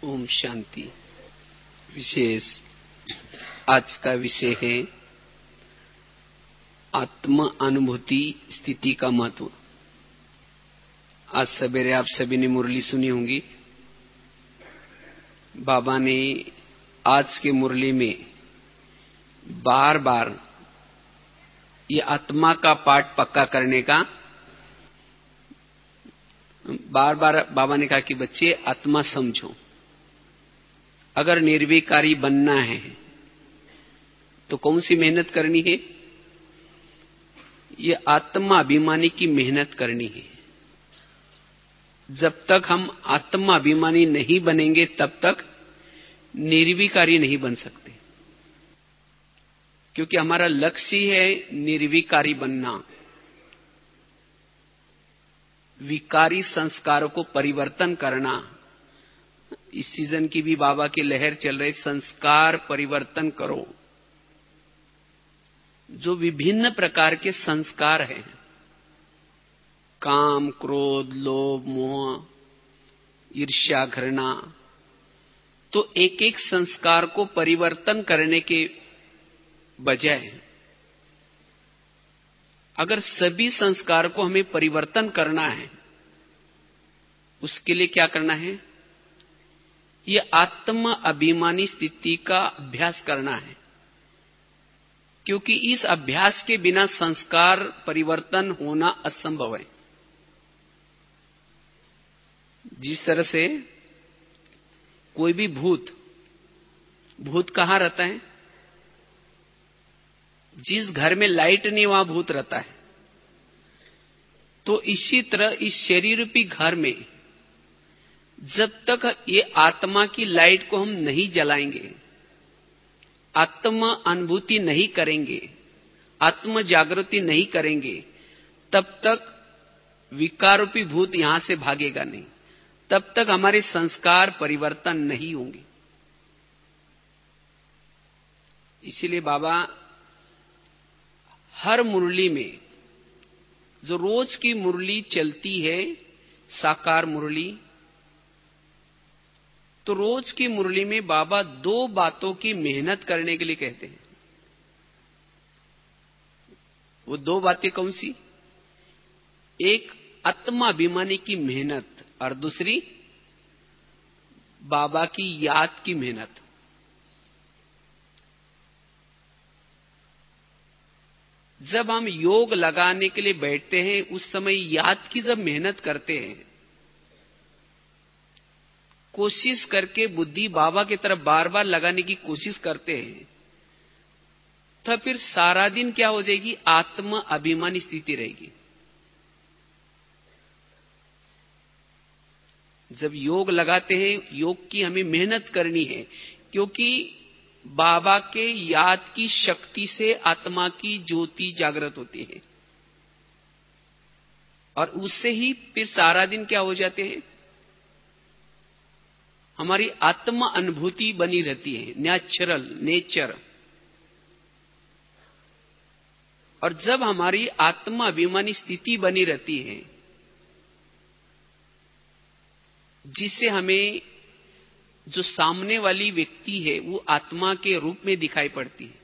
ओम शांति। विशेष आज का विषय है आत्म अनुभूति स्थिति का महत्व। आज सवेरे आप सभी ने मुरली सुनी होंगी। बाबा ने आज के मुरली में बार बार ये आत्मा का पाठ पक्का करने का बार बार बाबा ने कहा कि बच्चे आत्मा समझो। अगर निर्विकारी बनना है तो कौन सी मेहनत करनी है? ये आत्मा अभिमानी की मेहनत करनी है। जब तक हम आत्मा अभिमानी नहीं बनेंगे तब तक निर्विकारी नहीं बन सकते, क्योंकि हमारा लक्ष्य है निर्विकारी बनना। विकारी संस्कारों को परिवर्तन करना। इस सीजन की भी बाबा की लहर चल रही, संस्कार परिवर्तन करो। जो विभिन्न प्रकार के संस्कार हैं, काम, क्रोध, लोभ, मोह, ईर्ष्या, घृणा, तो एक एक संस्कार को परिवर्तन करने के बजाय अगर सभी संस्कार को हमें परिवर्तन करना है, उसके लिए क्या करना है? ये आत्म अभिमानी स्थिति का अभ्यास करना है, क्योंकि इस अभ्यास के बिना संस्कार परिवर्तन होना असंभव है। जिस तरह से कोई भी भूत कहां रहता है? जिस घर में लाइट नहीं वहां भूत रहता है। तो इसी तरह इस शरीर रूपी घर में जब तक ये आत्मा की लाइट को हम नहीं जलाएंगे, आत्म अनुभूति नहीं करेंगे, आत्म जागृति नहीं करेंगे, तब तक विकार रूपी भूत यहां से भागेगा नहीं। तब तक हमारे संस्कार परिवर्तन नहीं होंगे। इसीलिए बाबा हर मुरली में, जो रोज की मुरली चलती है साकार मुरली, तो रोज की मुरली में बाबा दो बातों की मेहनत करने के लिए कहते हैं। वो दो बातें कौन सी? एक आत्माभिमानी की मेहनत और दूसरी बाबा की याद की मेहनत। जब हम योग लगाने के लिए बैठते हैं, उस समय याद की जब मेहनत करते हैं, कोशिश करके बुद्धि बाबा की तरफ बार बार लगाने की कोशिश करते हैं, तो फिर सारा दिन क्या हो जाएगी? आत्म अभिमानी स्थिति रहेगी। जब योग लगाते हैं, योग की हमें मेहनत करनी है, क्योंकि बाबा के याद की शक्ति से आत्मा की ज्योति जागृत होती है, और उससे ही फिर सारा दिन क्या हो जाते हैं? हमारी आत्म अनुभूति बनी रहती है, नेचर। और जब हमारी आत्मा अभिमानी स्थिति बनी रहती है, जिससे हमें जो सामने वाली व्यक्ति है वो आत्मा के रूप में दिखाई पड़ती है,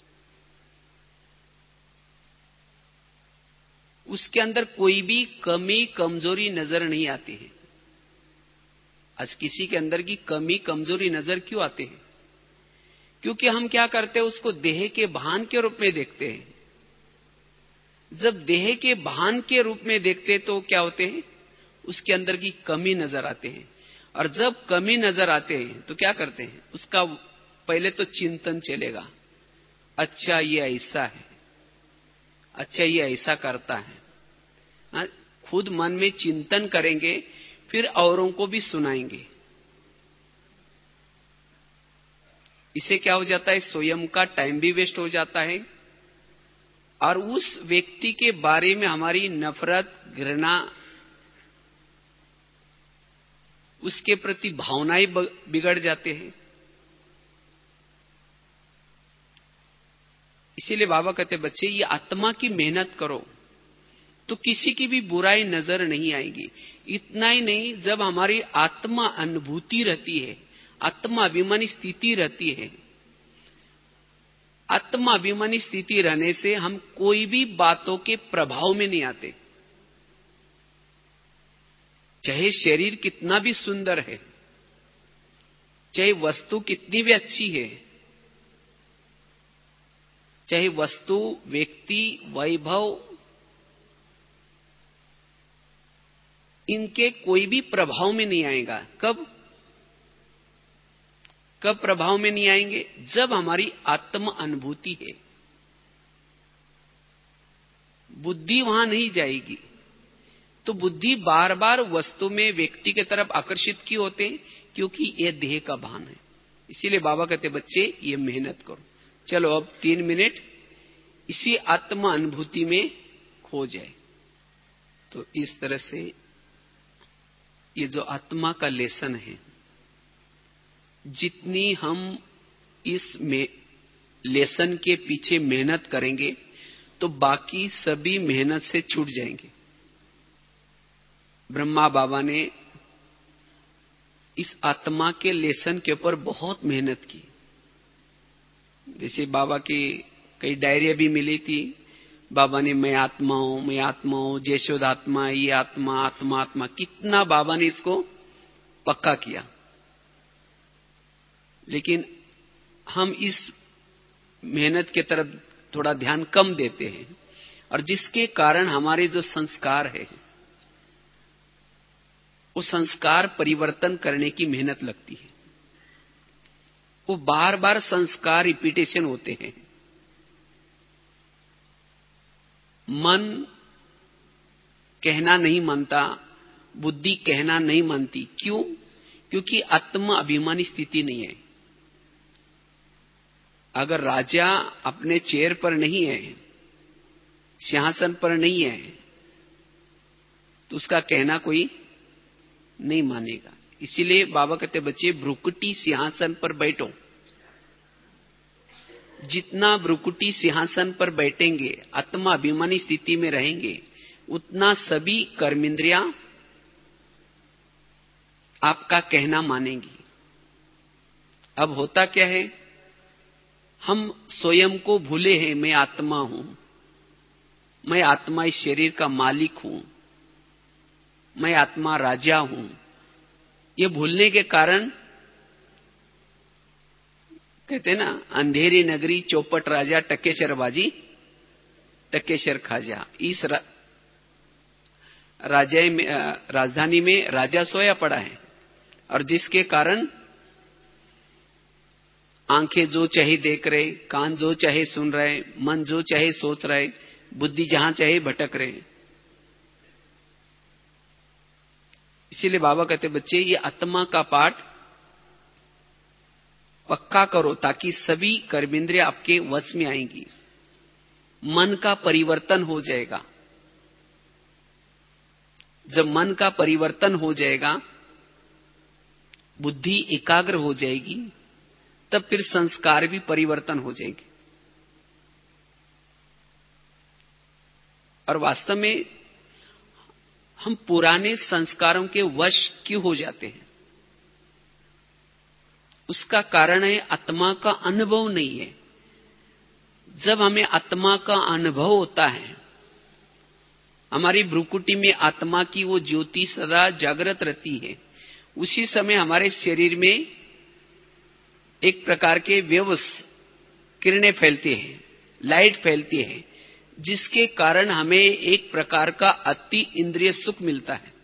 उसके अंदर कोई भी कमी कमजोरी नजर नहीं आती है। आज किसी के अंदर की कमी कमजोरी नजर क्यों आते हैं? क्योंकि हम क्या करते हैं? उसको देह के भान के रूप में देखते हैं। जब देह के भान के रूप में देखते तो क्या होते हैं? उसके अंदर की कमी नजर आते हैं। और जब कमी नजर आते हैं तो क्या करते हैं? उसका पहले तो चिंतन चलेगा, अच्छा ये ऐसा है, अच्छा ये ऐसा करता है। खुद मन में चिंतन करेंगे, फिर औरों को भी सुनाएंगे। इससे क्या हो जाता है? स्वयं का टाइम भी वेस्ट हो जाता है, और उस व्यक्ति के बारे में हमारी नफरत, घृणा, उसके प्रति भावनाएं बिगड़ जाते हैं। इसीलिए बाबा कहते, बच्चे ये आत्मा की मेहनत करो। तो किसी की भी बुराई नजर नहीं आएगी। इतना ही नहीं, जब हमारी आत्मा अनुभूति रहती है, आत्मा अभिमानी स्थिति रहती है, आत्मा अभिमानी स्थिति रहने से हम कोई भी बातों के प्रभाव में नहीं आते। चाहे शरीर कितना भी सुंदर है, चाहे वस्तु कितनी भी अच्छी है, चाहे वस्तु, व्यक्ति, वैभव, इनके कोई भी प्रभाव में नहीं आएगा। कब प्रभाव में नहीं आएंगे? जब हमारी आत्म अनुभूति है। बुद्धि वहां नहीं जाएगी। तो बुद्धि बार बार वस्तु में, व्यक्ति की तरफ आकर्षित क्यों होते हैं? क्योंकि ये देह का भान है। इसीलिए बाबा कहते, बच्चे ये मेहनत करो। चलो अब 3 मिनट इसी आत्म अनुभूति में खो जाए। तो इस तरह से ये जो आत्मा का लेसन है, जितनी हम इस लेसन के पीछे मेहनत करेंगे तो बाकी सभी मेहनत से छूट जाएंगे। ब्रह्मा बाबा ने इस आत्मा के लेसन के ऊपर बहुत मेहनत की। जैसे बाबा की कई डायरिया भी मिली थी। बाबा ने मैं आत्मा हूं, जयशोदात्मा, ये आत्मा, आत्मा आत्मा, कितना बाबा ने इसको पक्का किया। लेकिन हम इस मेहनत की तरफ थोड़ा ध्यान कम देते हैं, और जिसके कारण हमारे जो संस्कार है, वो संस्कार परिवर्तन करने की मेहनत लगती है। वो बार बार संस्कार रिपीटेशन होते हैं। मन कहना नहीं मानता, बुद्धि कहना नहीं मानती। क्यों? क्योंकि आत्म अभिमानी स्थिति नहीं है। अगर राजा अपने चेयर पर नहीं है, सिंहासन पर नहीं है, तो उसका कहना कोई नहीं मानेगा। इसीलिए बाबा कहते, बच्चे भ्रुकुटी सिंहासन पर बैठो। जितना भ्रुकुटी सिंहासन पर बैठेंगे, आत्मा अभिमानी स्थिति में रहेंगे, उतना सभी कर्मेंद्रियां आपका कहना मानेंगी। अब होता क्या है, हम स्वयं को भूले हैं। मैं आत्मा हूं, मैं आत्मा इस शरीर का मालिक हूं, मैं आत्मा राजा हूं। ये भूलने के कारण कहते हैं ना, अंधेरी नगरी चौपट राजा, टकेशर बाजी टकेशर खाजा। इस राजधानी में राजा सोया पड़ा है, और जिसके कारण आंखें जो चाहे देख रहे, कान जो चाहे सुन रहे, मन जो चाहे सोच रहे, बुद्धि जहां चाहे भटक रहे। इसीलिए बाबा कहते, बच्चे ये आत्मा का पाठ पक्का करो, ताकि सभी कर्मेंद्रियां आपके वश में आएंगी। मन का परिवर्तन हो जाएगा। जब मन का परिवर्तन हो जाएगा, बुद्धि एकाग्र हो जाएगी, तब फिर संस्कार भी परिवर्तन हो जाएंगे। और वास्तव में हम पुराने संस्कारों के वश क्यों हो जाते हैं? उसका कारण है आत्मा का अनुभव नहीं है। जब हमें आत्मा का अनुभव होता है, हमारी भ्रुकुटी में आत्मा की वो ज्योति सदा जागृत रहती है, उसी समय हमारे शरीर में एक प्रकार के वेव्स, किरणें फैलती हैं, लाइट फैलती है, जिसके कारण हमें एक प्रकार का अति इंद्रिय सुख मिलता है।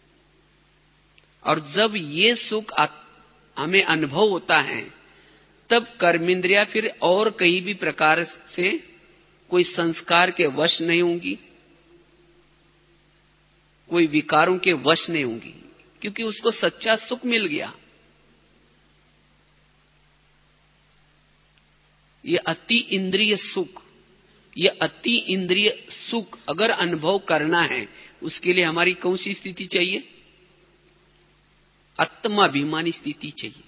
और जब ये सुख हमें अनुभव होता है, तब कर्मेंद्रियां फिर और कहीं भी प्रकार से कोई संस्कार के वश नहीं होंगी, कोई विकारों के वश नहीं होंगी, क्योंकि उसको सच्चा सुख मिल गया। ये अति इंद्रिय सुख, ये अति इंद्रिय सुख अगर अनुभव करना है, उसके लिए हमारी कौन सी स्थिति चाहिए? आत्माभिमानी स्थिति चाहिए।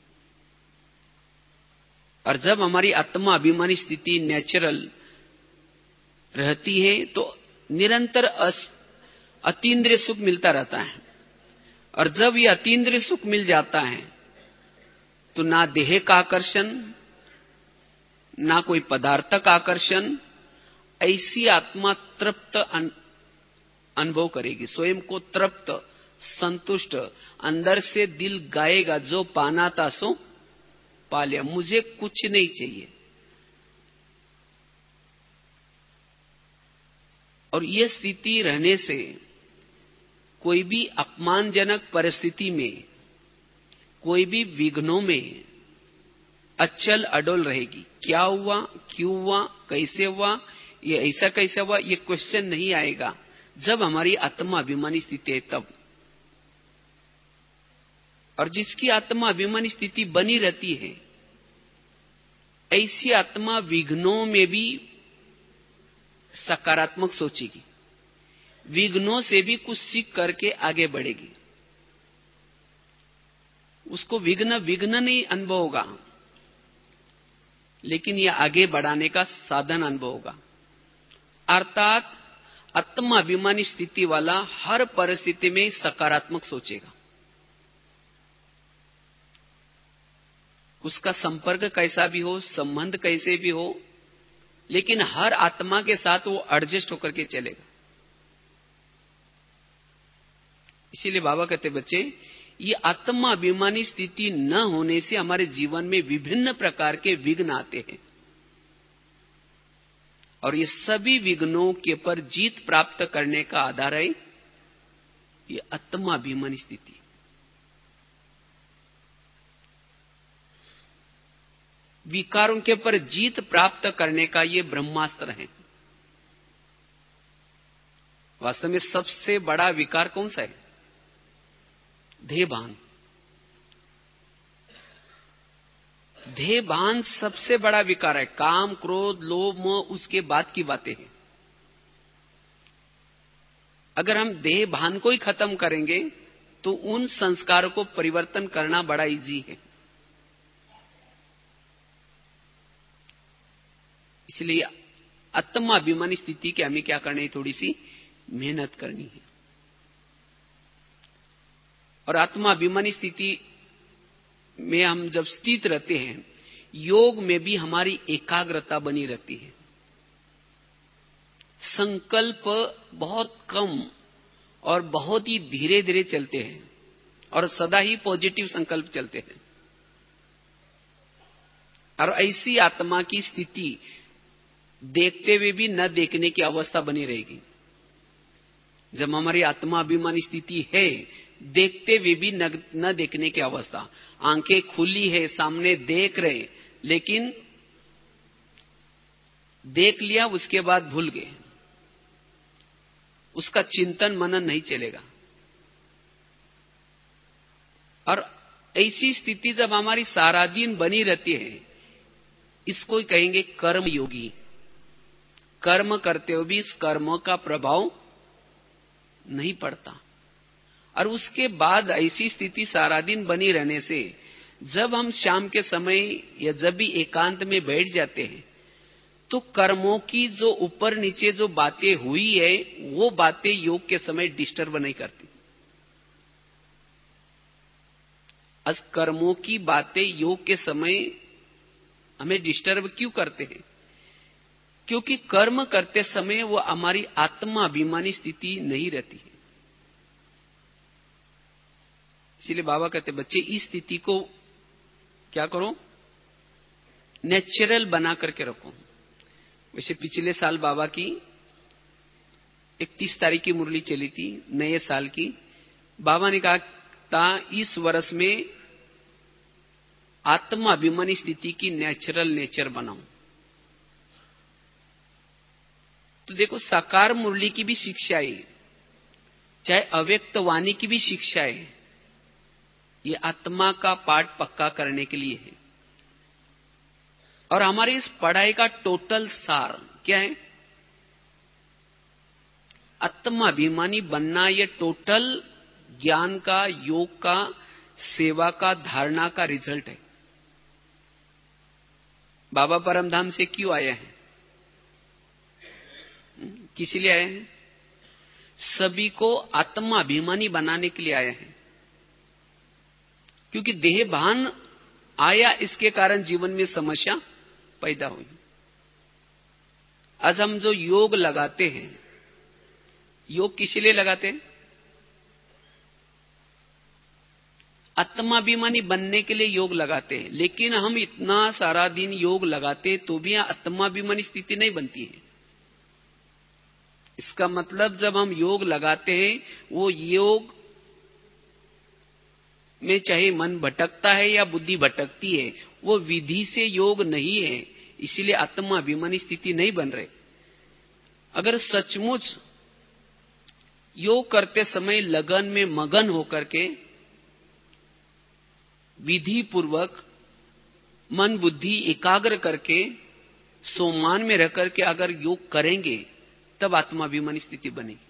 और जब हमारी आत्माभिमानी स्थिति नेचुरल रहती है, तो निरंतर अतीन्द्रिय सुख मिलता रहता है। और जब ये अतीन्द्रिय सुख मिल जाता है तो ना देह का आकर्षण, ना कोई पदार्थ का आकर्षण, ऐसी आत्मा तृप्त अनुभव करेगी, स्वयं को तृप्त, संतुष्ट, अंदर से दिल गाएगा जो पाना था सो पा लिया, मुझे कुछ नहीं चाहिए। और ये स्थिति रहने से कोई भी अपमानजनक परिस्थिति में, कोई भी विघ्नों में अचल अडोल रहेगी। क्या हुआ, क्यों हुआ, कैसे हुआ, ये ऐसा कैसे हुआ, ये क्वेश्चन नहीं आएगा जब हमारी आत्मा अभिमानी स्थिति है तब। और जिसकी आत्मा अभिमानी स्थिति बनी रहती है, ऐसी आत्मा विघ्नों में भी सकारात्मक सोचेगी, विघ्नों से भी कुछ सीख करके आगे बढ़ेगी। उसको विघ्न नहीं अनुभव होगा, लेकिन यह आगे बढ़ाने का साधन अनुभव होगा। अर्थात आत्मा अभिमानी स्थिति वाला हर परिस्थिति में सकारात्मक सोचेगा। उसका संपर्क कैसा भी हो, संबंध कैसे भी हो, लेकिन हर आत्मा के साथ वो एडजस्ट होकर के चलेगा। इसीलिए बाबा कहते बच्चे, ये आत्मा अभिमानी स्थिति न होने से हमारे जीवन में विभिन्न प्रकार के विघ्न आते हैं, और ये सभी विघ्नों के पर जीत प्राप्त करने का आधार है ये आत्मा अभिमानी स्थिति। विकारों के पर जीत प्राप्त करने का ये ब्रह्मास्त्र है। वास्तव में सबसे बड़ा विकार कौन सा है? देहभान। देहभान सबसे बड़ा विकार है। काम, क्रोध, लोभ, मोह उसके बाद की बातें हैं। अगर हम देहभान को ही खत्म करेंगे तो उन संस्कारों को परिवर्तन करना बड़ा इजी है। इसलिए आत्मा अभिमानी स्थिति के हमें क्या करनी है? थोड़ी सी मेहनत करनी है। और आत्मा अभिमानी स्थिति में हम जब स्थित रहते हैं, योग में भी हमारी एकाग्रता बनी रहती है। संकल्प बहुत कम और बहुत ही धीरे धीरे चलते हैं, और सदा ही पॉजिटिव संकल्प चलते हैं। और ऐसी आत्मा की स्थिति देखते हुए भी न देखने की अवस्था बनी रहेगी। जब हमारी आत्मा अभिमानी स्थिति है, देखते हुए भी न देखने की अवस्था, आंखें खुली है, सामने देख रहे, लेकिन देख लिया उसके बाद भूल गए, उसका चिंतन मनन नहीं चलेगा। और ऐसी स्थिति जब हमारी सारा दिन बनी रहती है, इसको ही कहेंगे कर्म योगी। कर्म करते हुए भी इस कर्म का प्रभाव नहीं पड़ता। और उसके बाद ऐसी स्थिति सारा दिन बनी रहने से जब हम शाम के समय या जब भी एकांत में बैठ जाते हैं, तो कर्मों की जो ऊपर नीचे जो बातें हुई है, वो बातें योग के समय डिस्टर्ब नहीं करती। आज कर्मों की बातें योग के समय हमें डिस्टर्ब क्यों करते हैं? क्योंकि कर्म करते समय वो हमारी आत्मा अभिमानी स्थिति नहीं रहती है। इसलिए बाबा कहते बच्चे, इस स्थिति को क्या करो? नेचुरल बना करके रखो। वैसे पिछले साल बाबा की 31 तारीख की मुरली चली थी, नए साल की। बाबा ने कहा था इस वर्ष में आत्मा अभिमानी स्थिति की नेचुरल नेचर बनाओ। तो देखो, साकार मुरली की भी शिक्षा है, चाहे अव्यक्त वाणी की भी शिक्षा है, ये आत्मा का पाठ पक्का करने के लिए है। और हमारी इस पढ़ाई का टोटल सार क्या है? आत्मा अभिमानी बनना। ये टोटल ज्ञान का, योग का, सेवा का, धारणा का रिजल्ट है। बाबा परमधाम से क्यों आए हैं? किस लिए आए हैं? सभी को आत्माभिमानी बनाने के लिए आया है। क्योंकि देह भान आया, इसके कारण जीवन में समस्या पैदा हुई। आज हम जो योग लगाते हैं, योग किस लिए लगाते हैं? आत्माभिमानी बनने के लिए योग लगाते हैं। लेकिन हम इतना सारा दिन योग लगाते तो भी आत्माभिमानी स्थिति नहीं बनती है। इसका मतलब जब हम योग लगाते हैं, वो योग में चाहे मन भटकता है या बुद्धि भटकती है, वो विधि से योग नहीं है, इसलिए आत्माभिमानी स्थिति नहीं बन रहे। अगर सचमुच योग करते समय लगन में मगन होकर के विधि पूर्वक मन बुद्धि एकाग्र करके सोमान में रह करके अगर योग करेंगे, तब आत्माभिमानी स्थिति बनेगी।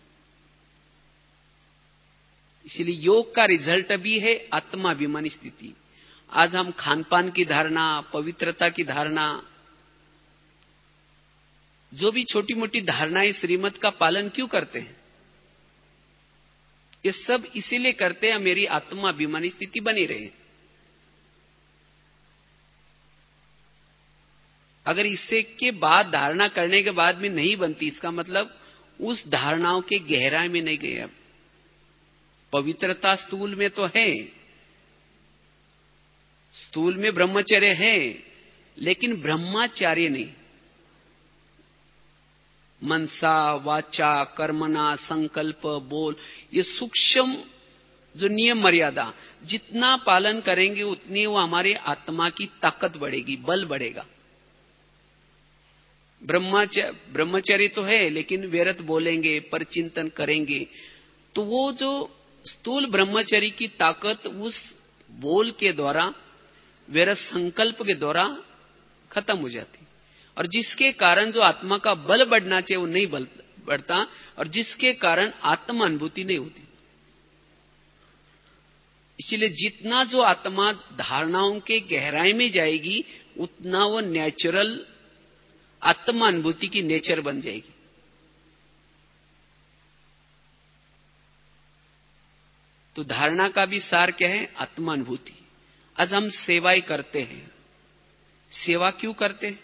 इसलिए योग का रिजल्ट भी है आत्माभिमानी स्थिति। आज हम खान पान की धारणा, पवित्रता की धारणा, जो भी छोटी मोटी धारणाएं श्रीमत का पालन क्यों करते हैं? ये सब इसीलिए करते हैं मेरी आत्माभिमानी स्थिति बनी रहे। अगर इससे के बाद धारणा करने के बाद भी नहीं बनती, इसका मतलब उस धारणाओं के गहराई में नहीं गए। अब पवित्रता स्थूल में तो है, स्थूल में ब्रह्मचर्य है, लेकिन ब्रह्मचार्य नहीं। मनसा वाचा कर्मणा संकल्प बोल, ये सूक्ष्म जो नियम मर्यादा जितना पालन करेंगे उतनी वो हमारे आत्मा की ताकत बढ़ेगी, बल बढ़ेगा। ब्रह्मचर्य तो है, लेकिन व्यर्थ बोलेंगे, परचिंतन करेंगे, तो वो जो स्थूल ब्रह्मचर्य की ताकत उस बोल के द्वारा, व्यर्थ संकल्प के द्वारा खत्म हो जाती। और जिसके कारण जो आत्मा का बल बढ़ना चाहिए वो नहीं बढ़ता, और जिसके कारण आत्मा अनुभूति नहीं होती। इसलिए जितना जो आत्मा धारणाओं के गहराई में जाएगी, उतना वो नेचुरल आत्मा अनुभूति की नेचर बन जाएगी। तो धारणा का भी सार क्या है? आत्मा अनुभूति। आज हम सेवाएं करते हैं, सेवा क्यों करते हैं?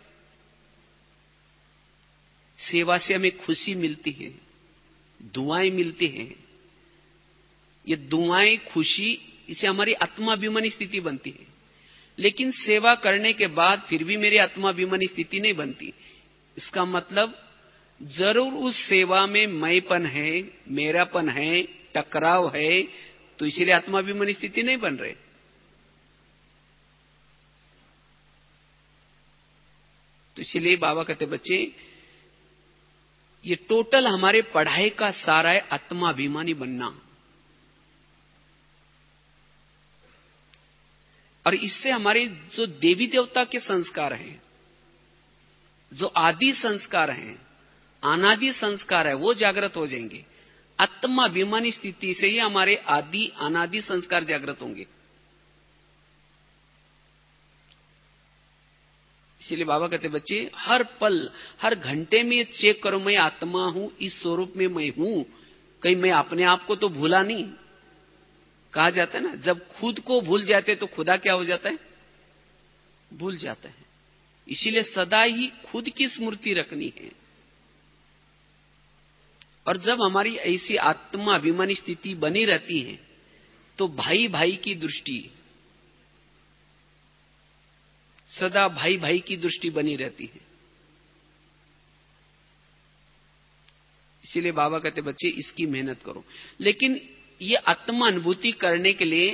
सेवा से हमें खुशी मिलती है, दुआएं मिलती हैं। ये दुआएं, खुशी, इसे हमारी आत्माभिमानी स्थिति बनती है। लेकिन सेवा करने के बाद फिर भी मेरी आत्माभिमानी स्थिति नहीं बनती। इसका मतलब जरूर उस सेवा में मैंपन है, मेरापन है, टकराव है, तो इसलिए आत्माभिमानी स्थिति नहीं बन रहे। तो इसलिए बाबा कहते बच्चे, ये टोटल हमारे पढ़ाई का सारा है आत्माभिमानी बनना। और इससे हमारे जो देवी देवता के संस्कार हैं, जो आदि संस्कार हैं, अनादि संस्कार है, वो जागृत हो जाएंगे। आत्माभिमानी स्थिति से ही हमारे आदि अनादि संस्कार जागृत होंगे। इसलिए बाबा कहते बच्चे, हर पल हर घंटे में चेक करो, मैं आत्मा हूं, इस स्वरूप में मैं हूं, कहीं मैं अपने आप को तो भूला नहीं। कहा जाता है ना, जब खुद को भूल जाते तो खुदा क्या हो जाता है? भूल जाता है। इसीलिए सदा ही खुद की स्मृति रखनी है। और जब हमारी ऐसी आत्माभिमानी स्थिति बनी रहती है, तो भाई भाई की दृष्टि, सदा भाई भाई की दृष्टि बनी रहती है। इसीलिए बाबा कहते बच्चे, इसकी मेहनत करो। लेकिन ये आत्मा अनुभूति करने के लिए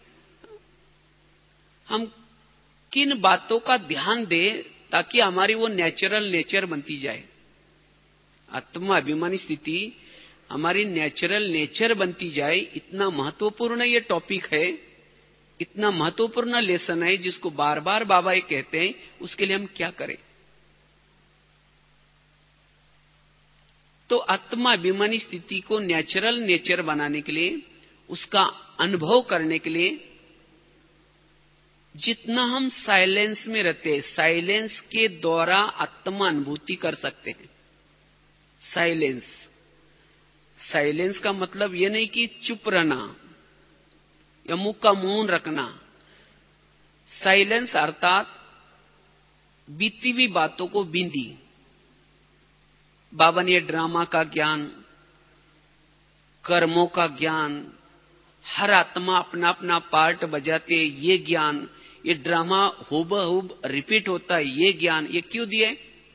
हम किन बातों का ध्यान दें ताकि हमारी वो नेचुरल नेचर बनती जाए? आत्मा अभिमानी स्थिति हमारी नेचुरल नेचर बनती जाए, इतना महत्वपूर्ण ये टॉपिक है, इतना महत्वपूर्ण लेसन है, जिसको बार बार बाबा ये कहते हैं। उसके लिए हम क्या करें? तो आत्माभिमानी स्थिति को नेचुरल नेचर बनाने के लिए, उसका अनुभव करने के लिए, जितना हम साइलेंस में रहते हैं, साइलेंस के द्वारा आत्मा अनुभूति कर सकते हैं। साइलेंस, साइलेंस का मतलब यह नहीं कि चुप रहना या मुंह का मौन रखना। साइलेंस अर्थात बीती हुई बातों को बींदी। बाबा ने ड्रामा का ज्ञान, कर्मों का ज्ञान, हर आत्मा अपना अपना पार्ट बजाते ये ज्ञान, ये ड्रामा हुबहूब रिपीट होता है ये ज्ञान, ये क्यों दिए?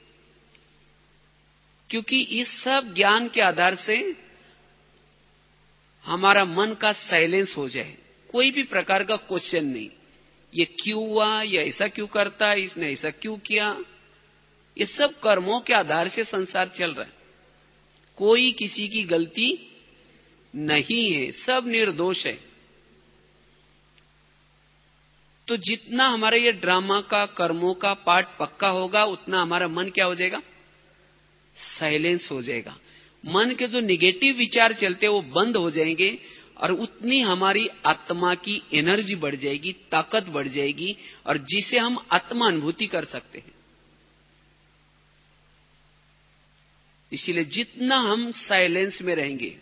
क्योंकि इस सब ज्ञान के आधार से हमारा मन का साइलेंस हो जाए, कोई भी प्रकार का क्वेश्चन नहीं, ये क्यों हुआ, ये ऐसा क्यों करता है, इसने ऐसा क्यों किया। ये सब कर्मों के आधार से संसार चल रहा है, कोई किसी की गलती नहीं है, सब निर्दोष है। तो जितना हमारा ये ड्रामा का कर्मों का पार्ट पक्का होगा उतना हमारा मन क्या हो जाएगा? साइलेंस हो जाएगा। मन के जो निगेटिव विचार चलते हैं वो बंद हो जाएंगे और उतनी हमारी आत्मा की एनर्जी बढ़ जाएगी, ताकत बढ़ जाएगी और जिसे हम आत्मा अनुभूति कर सकते हैं। इसीलिए जितना हम साइलेंस में रहेंगे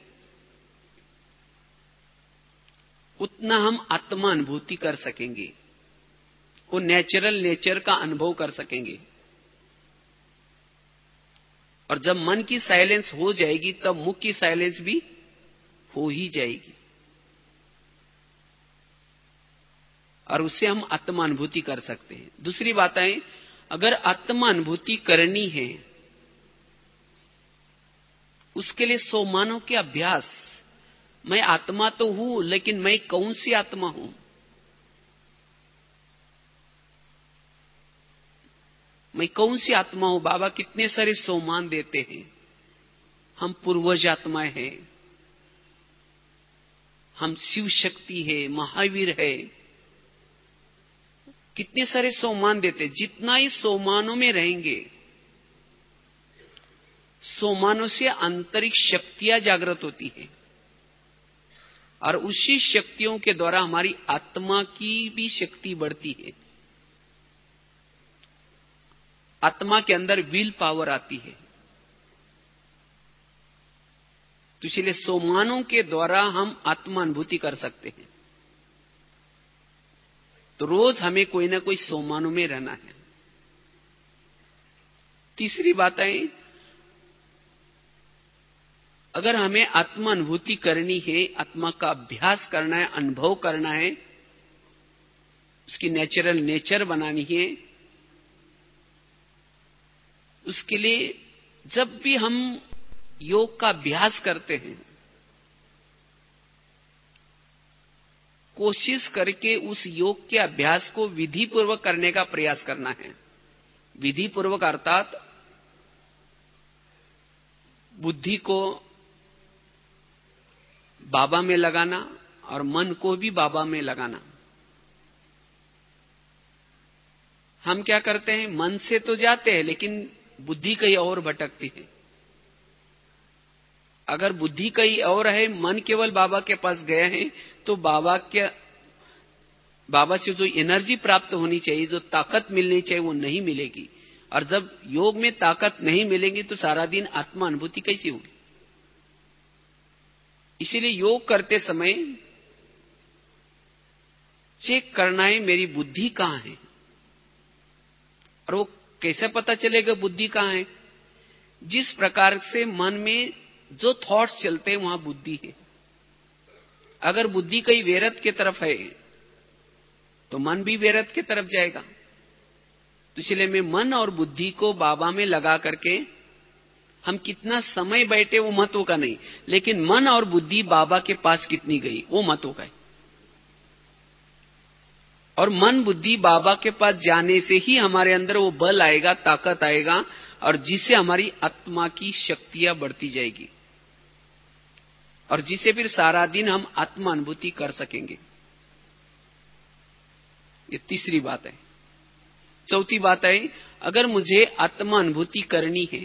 उतना हम आत्मा अनुभूति कर सकेंगे, वो नेचुरल नेचर का अनुभव कर सकेंगे। और जब मन की साइलेंस हो जाएगी तब मुख की साइलेंस भी हो ही जाएगी और उससे हम आत्मा अनुभूति कर सकते हैं। दूसरी बात है, अगर आत्मा अनुभूति करनी है उसके लिए सोमानों के अभ्यास। मैं आत्मा तो हूं लेकिन मैं कौन सी आत्मा हूं? मैं कौन सी आत्मा हूं? बाबा कितने सारे सोमान देते हैं। हम पूर्वज आत्माएं हैं, हम शिव शक्ति है, महावीर है, कितने सारे सोमान देते। जितना ही सोमानों में रहेंगे, सोमानों से आंतरिक शक्तियां जागृत होती है और उसी शक्तियों के द्वारा हमारी आत्मा की भी शक्ति बढ़ती है। आत्मा के अंदर विल पावर आती है। तो इसलिए सोमानों के द्वारा हम आत्मा अनुभूति कर सकते हैं। तो रोज हमें कोई ना कोई सोमानों में रहना है। तीसरी बात है, अगर हमें आत्मा अनुभूति करनी है, आत्मा का अभ्यास करना है, अनुभव करना है, उसकी नेचुरल नेचर बनानी है, उसके लिए जब भी हम योग का अभ्यास करते हैं कोशिश करके उस योग के अभ्यास को विधि पूर्वक करने का प्रयास करना है। विधि पूर्वक अर्थात बुद्धि को बाबा में लगाना और मन को भी बाबा में लगाना। हम क्या करते हैं, मन से तो जाते हैं लेकिन बुद्धि कहीं और भटकती है। अगर बुद्धि कहीं और है, मन केवल बाबा के पास गया है, तो बाबा से जो एनर्जी प्राप्त होनी चाहिए, जो ताकत मिलनी चाहिए, वो नहीं मिलेगी। और जब योग में ताकत नहीं मिलेगी तो सारा दिन आत्मा अनुभूति कैसी होगी? इसीलिए योग करते समय चेक करना है मेरी बुद्धि कहां है। और वो कैसे पता चलेगा बुद्धि कहां है? जिस प्रकार से मन में जो थॉट्स चलते हैं वहां बुद्धि है। अगर बुद्धि कहीं वेरत की तरफ है तो मन भी वेरत की तरफ जाएगा। तो इसलिए मैं मन और बुद्धि को बाबा में लगा करके, हम कितना समय बैठे वो महत्व का नहीं, लेकिन मन और बुद्धि बाबा के पास कितनी गई वो महत्व का है। और मन बुद्धि बाबा के पास जाने से ही हमारे अंदर वो बल आएगा, ताकत आएगा और जिससे हमारी आत्मा की शक्तियां बढ़ती जाएगी और जिससे फिर सारा दिन हम आत्मा अनुभूति कर सकेंगे। ये तीसरी बात है। चौथी बात है, अगर मुझे आत्मा अनुभूति करनी है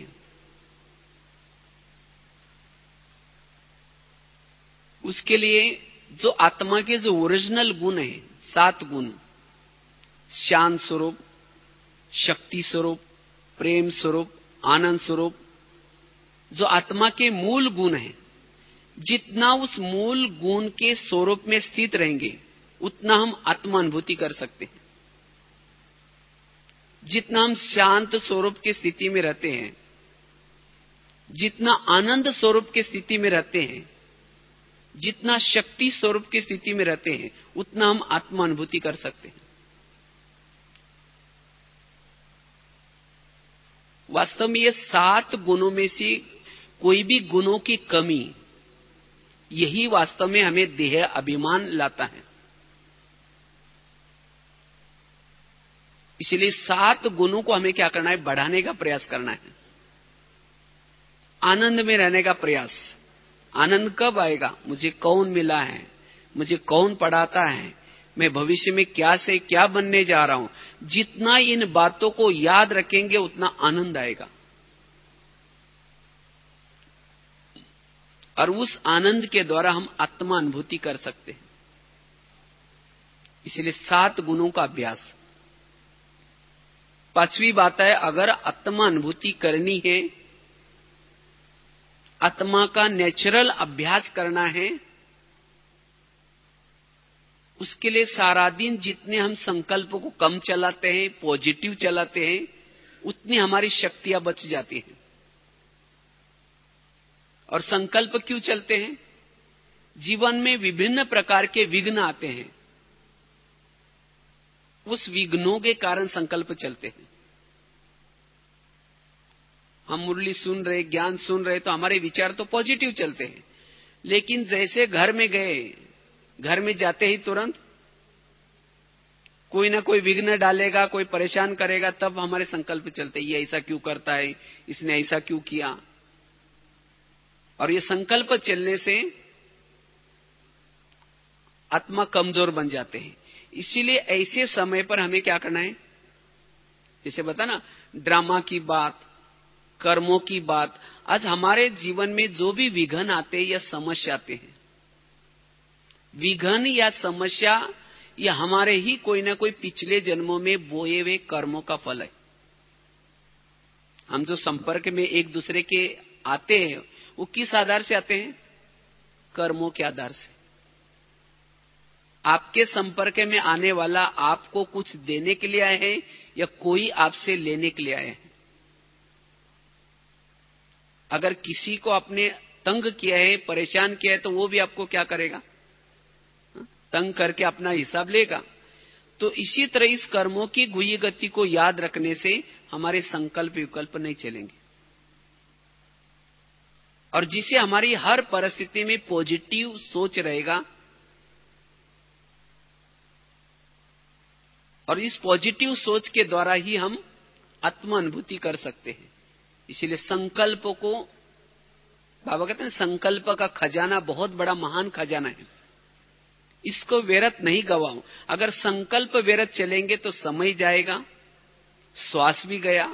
उसके लिए जो आत्मा के जो ओरिजिनल गुण है, 7 गुण, शांत स्वरूप, शक्ति स्वरूप, प्रेम स्वरूप, आनंद स्वरूप, जो आत्मा के मूल गुण हैं, जितना उस मूल गुण के स्वरूप में स्थित रहेंगे उतना हम आत्मानुभूति कर सकते हैं। जितना हम शांत स्वरूप की स्थिति में रहते हैं, जितना आनंद स्वरूप की स्थिति में रहते हैं, जितना शक्ति स्वरूप की स्थिति में रहते हैं, उतना हम आत्मानुभूति कर सकते हैं। वास्तव में ये 7 गुणों में से कोई भी गुणों की कमी, यही वास्तव में हमें देह अभिमान लाता है। इसलिए 7 गुणों को हमें क्या करना है? बढ़ाने का प्रयास करना है। आनंद में रहने का प्रयास। आनंद कब आएगा? मुझे कौन मिला है, मुझे कौन पढ़ाता है, मैं भविष्य में क्या से क्या बनने जा रहा हूं। जितना इन बातों को याद रखेंगे उतना आनंद आएगा, और उस आनंद के द्वारा हम आत्मा अनुभूति कर सकते हैं। इसलिए 7 गुणों का अभ्यास। 5वीं बात है, अगर आत्मा अनुभूति करनी है, आत्मा का नेचुरल अभ्यास करना है, उसके लिए सारा दिन जितने हम संकल्प को कम चलाते हैं, पॉजिटिव चलाते हैं, उतनी हमारी शक्तियां बच जाती हैं। और संकल्प क्यों चलते हैं? जीवन में विभिन्न प्रकार के विघ्न आते हैं, उस विघ्नों के कारण संकल्प चलते हैं। हम मुरली सुन रहे, ज्ञान सुन रहे, तो हमारे विचार तो पॉजिटिव चलते हैं, लेकिन जैसे घर में गए, घर में जाते ही तुरंत कोई ना कोई विघ्न डालेगा, कोई परेशान करेगा, तब हमारे संकल्प चलते, ये ऐसा क्यों करता है, इसने ऐसा क्यों किया। और ये संकल्प चलने से आत्मा कमजोर बन जाते हैं। इसीलिए ऐसे समय पर हमें क्या करना है? जैसे बता ना, ड्रामा की बात, कर्मों की बात। आज हमारे जीवन में जो भी विघ्न आते हैं या समस्या आते हैं, विघ्न या समस्या या हमारे ही कोई ना कोई पिछले जन्मों में बोए हुए कर्मों का फल है। हम जो संपर्क में एक दूसरे के आते हैं, वो किस आधार से आते हैं? कर्मों के आधार से। आपके संपर्क में आने वाला आपको कुछ देने के लिए आए हैं या कोई आपसे लेने के लिए आए हैं? अगर किसी को आपने तंग किया है, परेशान किया है, तो वो भी आपको क्या करेगा? तंग करके अपना हिसाब लेगा। तो इसी तरह इस कर्मों की गुह्य गति को याद रखने से हमारे संकल्प विकल्प नहीं चलेंगे, और जिसे हमारी हर परिस्थिति में पॉजिटिव सोच रहेगा, और इस पॉजिटिव सोच के द्वारा ही हम आत्म अनुभूति कर सकते हैं। इसीलिए संकल्प को, बाबा कहते हैं, संकल्प का खजाना बहुत बड़ा महान खजाना है, इसको व्यर्थ नहीं गवाओ। अगर संकल्प व्यर्थ चलेंगे तो समय जाएगा, श्वास भी गया,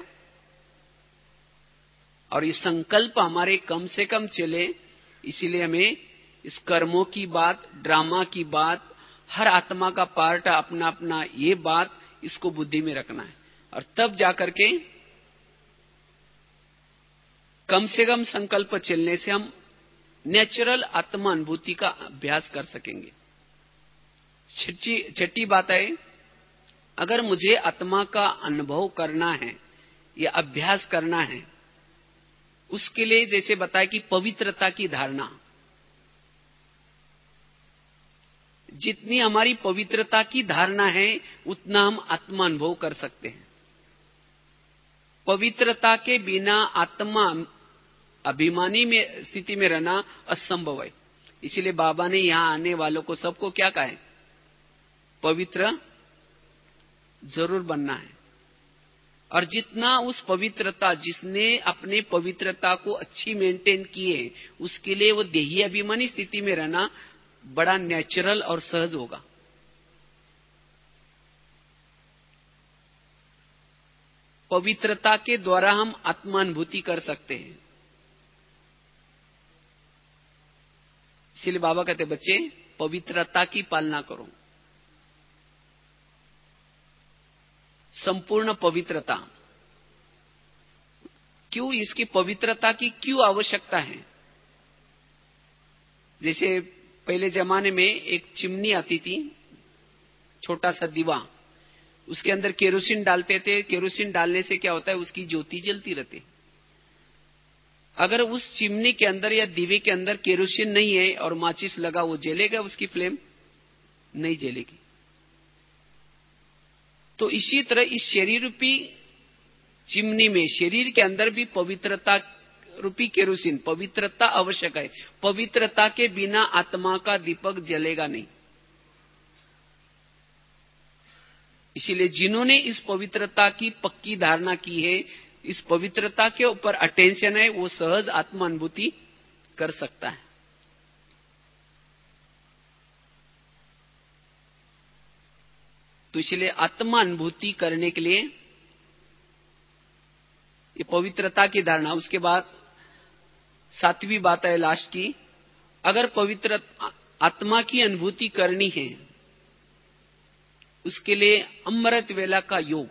और ये संकल्प हमारे कम से कम चले। इसीलिए हमें इस कर्मों की बात, ड्रामा की बात, हर आत्मा का पार्ट अपना अपना, ये बात इसको बुद्धि में रखना है, और तब जाकर के कम से कम संकल्प चलने से हम नेचुरल आत्मा अनुभूति का अभ्यास कर सकेंगे। छठी बात है, अगर मुझे आत्मा का अनुभव करना है या अभ्यास करना है, उसके लिए जैसे बताया कि पवित्रता की धारणा, जितनी हमारी पवित्रता की धारणा है उतना हम आत्मा अनुभव कर सकते हैं। पवित्रता के बिना आत्मा अभिमानी में स्थिति में रहना असंभव है। इसीलिए बाबा ने यहां आने वालों को सबको क्या कहा है? पवित्र जरूर बनना है। और जितना उस पवित्रता, जिसने अपने पवित्रता को अच्छी मेंटेन किए, उसके लिए वो देही अभिमानी स्थिति में रहना बड़ा नेचुरल और सहज होगा। पवित्रता के द्वारा हम आत्मानुभूति कर सकते हैं। इसलिए बाबा कहते, बच्चे पवित्रता की पालना करो, संपूर्ण पवित्रता। क्यों? इसकी पवित्रता की क्यों आवश्यकता है? जैसे पहले जमाने में एक चिमनी आती थी, छोटा सा दीवा, उसके अंदर केरोसिन डालते थे। केरोसिन डालने से क्या होता है, उसकी ज्योति जलती रहती। अगर उस चिमनी के अंदर या दीवे के अंदर केरोसिन नहीं है और माचिस लगा, वो जलेगा? उसकी फ्लेम नहीं जलेगी। तो इसी तरह इस शरीर रूपी चिमनी में, शरीर के अंदर भी पवित्रता रूपी केरोसिन, पवित्रता आवश्यक है। पवित्रता के बिना आत्मा का दीपक जलेगा नहीं। इसीलिए जिन्होंने इस पवित्रता की पक्की धारणा की है, इस पवित्रता के ऊपर अटेंशन है, वो सहज आत्मानुभूति कर सकता है। तो इसलिए आत्मानुभूति करने के लिए ये पवित्रता की धारणा। उसके बाद 7वीं बात है लास्ट की, अगर पवित्र आत्मा की अनुभूति करनी है, उसके लिए अमृत वेला का योग।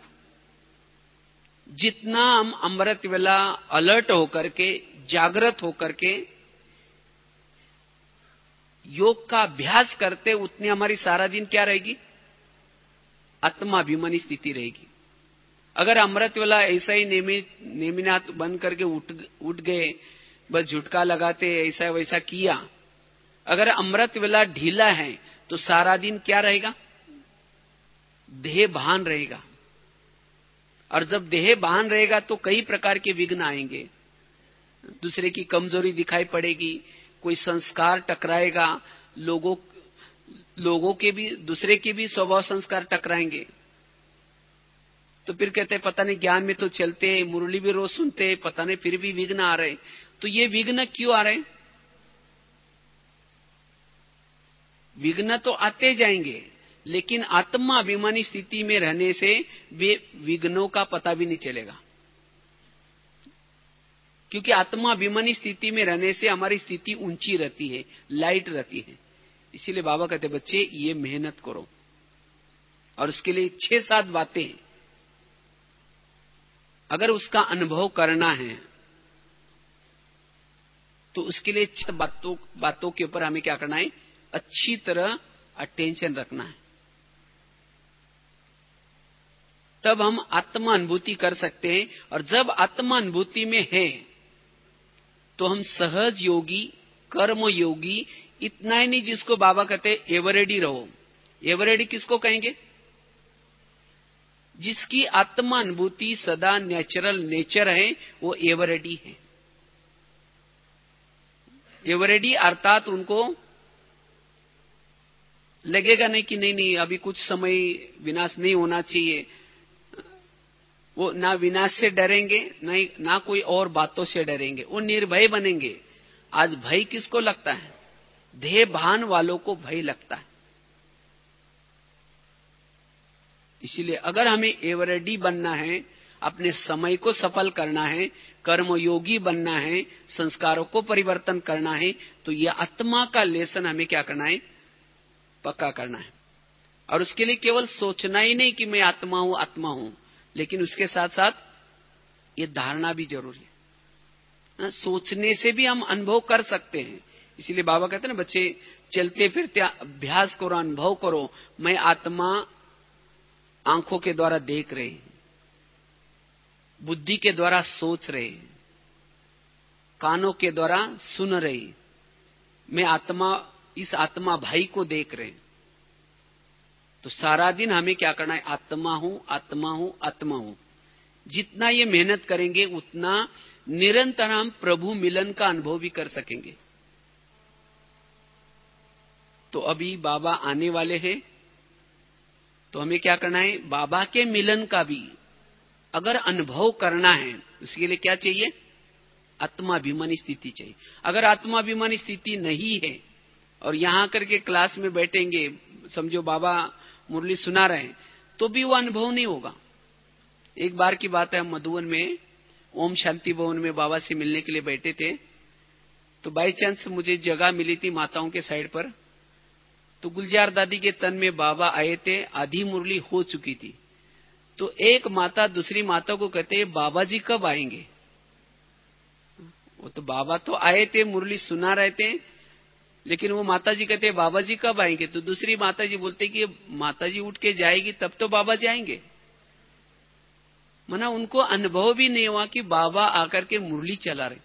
जितना हम अमृत वेला अलर्ट होकर के, जागृत होकर के योग का अभ्यास करते, उतनी हमारी सारा दिन क्या रहेगी, आत्माभिमानी स्थिति रहेगी। अगर अमृत वेला ऐसा ही नेमिनाथ बन करके उठ गए, बस झुटका लगाते, ऐसा वैसा किया, अगर अमृत वेला ढीला है तो सारा दिन क्या रहेगा, देह भान रहेगा। और जब देह भान रहेगा तो कई प्रकार के विघ्न आएंगे। दूसरे की कमजोरी दिखाई पड़ेगी, कोई संस्कार टकराएगा, लोगों के भी, दूसरे के भी स्वभाव संस्कार टकराएंगे। तो फिर कहते हैं पता नहीं ज्ञान में तो चलते, मुरली भी रोज सुनते, पता नहीं फिर भी विघ्न आ रहे। तो ये विघ्न क्यों आ रहे? विघ्न तो आते जाएंगे, लेकिन आत्मा अभिमानी स्थिति में रहने से वे विघ्नों का पता भी नहीं चलेगा। क्योंकि आत्मा अभिमानी स्थिति में रहने से हमारी स्थिति ऊंची रहती है, लाइट रहती है। इसीलिए बाबा कहते बच्चे ये मेहनत करो, और उसके लिए 6-7 बातें, अगर उसका अनुभव करना है तो उसके लिए 6 बातों के ऊपर हमें क्या करना है, अच्छी तरह अटेंशन रखना है। तब हम आत्मा अनुभूति कर सकते हैं। और जब आत्मा अनुभूति में है तो हम सहज योगी, कर्म योगी, इतना ही नहीं जिसको बाबा कहते एवर रेडी रहो। एवर रेडी किसको कहेंगे? जिसकी आत्मा अनुभूति सदा नेचुरल नेचर है, वो एवर रेडी है। एवर रेडी अर्थात उनको लगेगा नहीं कि नहीं अभी कुछ समय विनाश नहीं होना चाहिए। वो ना विनाश से डरेंगे, नहीं ना कोई और बातों से डरेंगे, वो निर्भय बनेंगे। आज भय किसको लगता है? देह भान वालों को भय लगता है। इसीलिए अगर हमें एवरेडी बनना है, अपने समय को सफल करना है, कर्मयोगी बनना है, संस्कारों को परिवर्तन करना है, तो यह आत्मा का लेसन हमें क्या करना है, पक्का करना है। और उसके लिए केवल सोचना ही नहीं कि मैं आत्मा हूं, लेकिन उसके साथ साथ ये धारणा भी जरूरी है। सोचने से भी हम अनुभव कर सकते हैं। इसीलिए बाबा कहते हैं ना, बच्चे चलते फिरते अभ्यास करो, अनुभव करो। मैं आत्मा आंखों के द्वारा देख रहे हैं, बुद्धि के द्वारा सोच रहे हैं, कानों के द्वारा सुन रहे, मैं आत्मा, इस आत्मा भाई को देख रहे हैं। तो सारा दिन हमें क्या करना है, आत्मा हूं, आत्मा हूं, आत्मा हूं। जितना ये मेहनत करेंगे उतना निरंतर हम प्रभु मिलन का अनुभव भी कर सकेंगे। तो अभी बाबा आने वाले हैं, तो हमें क्या करना है, बाबा के मिलन का भी अगर अनुभव करना है, उसके लिए क्या चाहिए, आत्माभिमानी स्थिति चाहिए। अगर आत्माभिमानी स्थिति नहीं है और यहां करके क्लास में बैठेंगे, समझो बाबा मुरली सुना रहे हैं, तो भी वो अनुभव नहीं होगा। एक बार की बात है, हम मधुबन में ओम शांति भवन में बाबा से मिलने के लिए बैठे थे। तो बाई चांस मुझे जगह मिली थी माताओं के साइड पर। तो गुलजार दादी के तन में बाबा आए थे, आधी मुरली हो चुकी थी। तो एक माता दूसरी माता को कहते, बाबा जी कब आएंगे? वो तो बाबा तो आए थे, मुरली सुना रहे थे, लेकिन वो माताजी कहते हैं बाबा जी कब आएंगे, तो दूसरी माताजी बोलते कि माताजी उठ के जाएगी तब तो बाबा जी आएंगे। मना उनको अनुभव भी नहीं हुआ कि बाबा आकर के मुरली चला रहे।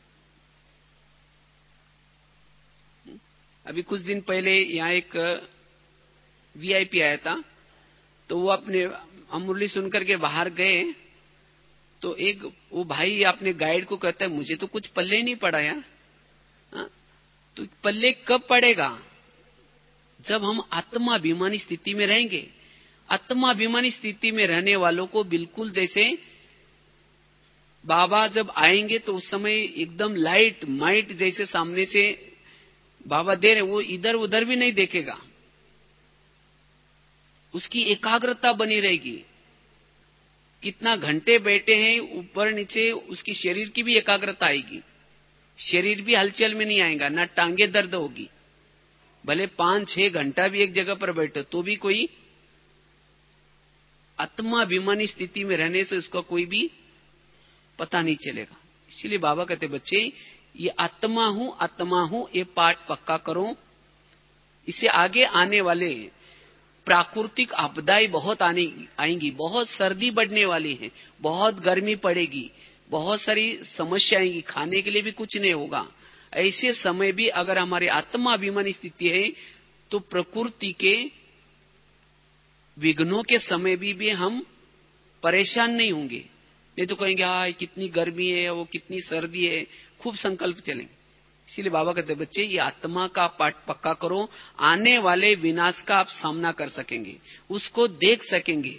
अभी कुछ दिन पहले यहाँ एक वीआईपी आया था, तो वो हम मुरली सुनकर के बाहर गए, तो एक वो भाई अपने गाइड को कहता है मुझे तो कुछ पल्ले नहीं पड़ा यार। तो पल्ले कब पड़ेगा, जब हम आत्माभिमानी स्थिति में रहेंगे। आत्माभिमानी स्थिति में रहने वालों को बिल्कुल जैसे बाबा जब आएंगे तो उस समय एकदम लाइट माइट जैसे सामने से बाबा दे रहे, वो इधर उधर भी नहीं देखेगा, उसकी एकाग्रता बनी रहेगी। कितना घंटे बैठे हैं ऊपर नीचे, उसकी शरीर की भी एकाग्रता आएगी, शरीर भी हलचल में नहीं आएगा, ना टांगे दर्द होगी। भले 5-6 घंटा भी एक जगह पर बैठो तो भी कोई आत्माभिमानी स्थिति में रहने से उसका कोई भी पता नहीं चलेगा। इसीलिए बाबा कहते बच्चे ये आत्मा हूं ये पाठ पक्का करो। इससे आगे आने वाले प्राकृतिक आपदाएं बहुत आएंगी, बहुत सर्दी बढ़ने वाली है, बहुत गर्मी पड़ेगी, बहुत सारी समस्या आएंगी, खाने के लिए भी कुछ नहीं होगा। ऐसे समय भी अगर हमारी आत्माभिमानी स्थिति है तो प्रकृति के विघ्नों के समय भी हम परेशान नहीं होंगे। नहीं तो कहेंगे हाँ कितनी गर्मी है, वो कितनी सर्दी है, खूब संकल्प चलेंगे। इसीलिए बाबा कहते बच्चे ये आत्मा का पाठ पक्का करो, आने वाले विनाश का आप सामना कर सकेंगे, उसको देख सकेंगे,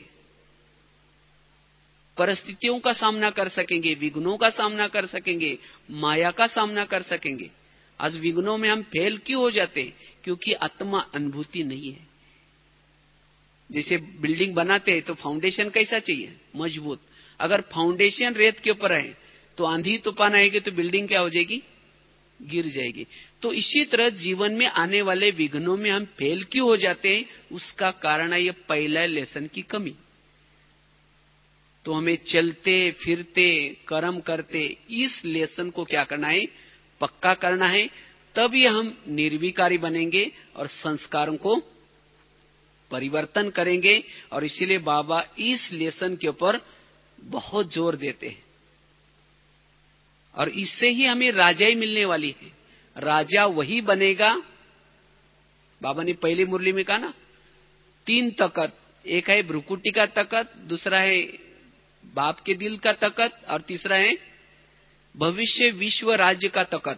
परिस्थितियों का सामना कर सकेंगे, विघ्नों का सामना कर सकेंगे, माया का सामना कर सकेंगे। आज विघ्नों में हम फेल क्यों हो जाते हैं, क्योंकि आत्मा अनुभूति नहीं है। जैसे बिल्डिंग बनाते हैं तो फाउंडेशन कैसा चाहिए, मजबूत। अगर फाउंडेशन रेत के ऊपर है तो आंधी तूफान आएगी तो बिल्डिंग क्या हो जाएगी, गिर जाएगी। तो इसी तरह जीवन में आने वाले विघ्नों में हम फेल क्यों हो जाते हैं, उसका कारण है ये पहला लेसन की कमी। तो हमें चलते फिरते कर्म करते इस लेसन को क्या करना है, पक्का करना है, तभी हम निर्विकारी बनेंगे और संस्कारों को परिवर्तन करेंगे। और इसीलिए बाबा इस लेसन के ऊपर बहुत जोर देते हैं, और इससे ही हमें राजाई मिलने वाली है। राजा वही बनेगा, बाबा ने पहली मुरली में कहा ना 3 तकत, एक है भ्रुकुटी का तकत, दूसरा है बाप के दिल का तकत, और तीसरा है भविष्य विश्व राज्य का तकत।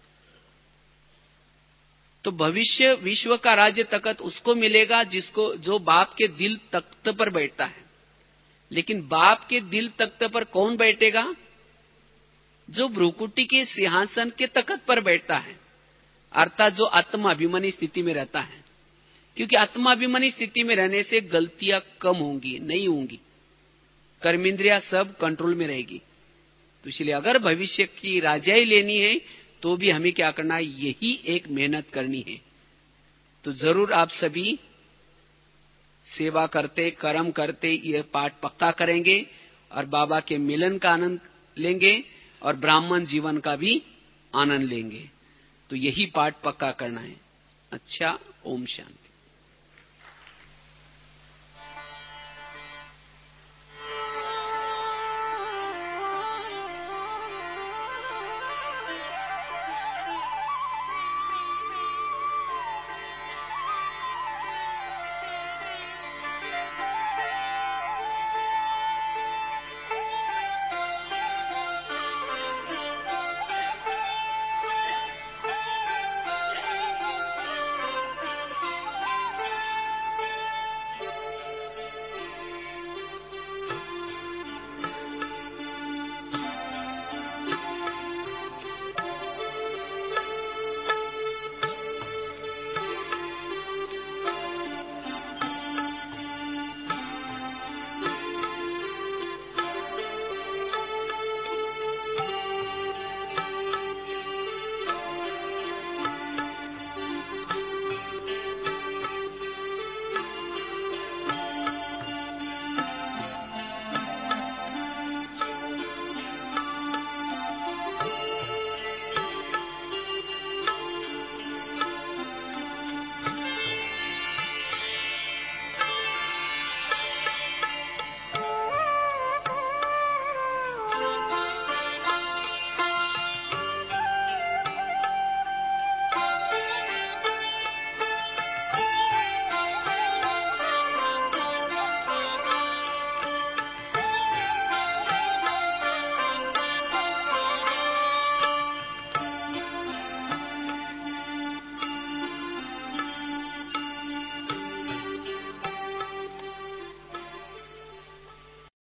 तो भविष्य विश्व का राज्य तकत उसको मिलेगा जिसको जो बाप के दिल तख्त पर बैठता है। लेकिन बाप के दिल तख्त पर कौन बैठेगा, जो भ्रुकुटी के सिंहासन के तख्त पर बैठता है, अर्थात जो आत्माभिमानी स्थिति में रहता है। क्योंकि आत्माभिमानी स्थिति में रहने से गलतियां कम होंगी, नहीं होंगी, कर्मेंद्रियां सब कंट्रोल में रहेगी। तो इसलिए अगर भविष्य की राजाई लेनी है तो भी हमें क्या करना है, यही एक मेहनत करनी है। तो जरूर आप सभी सेवा करते कर्म करते ये पाठ पक्का करेंगे और बाबा के मिलन का आनंद लेंगे और ब्राह्मण जीवन का भी आनंद लेंगे। तो यही पाठ पक्का करना है। अच्छा, ओम शांति।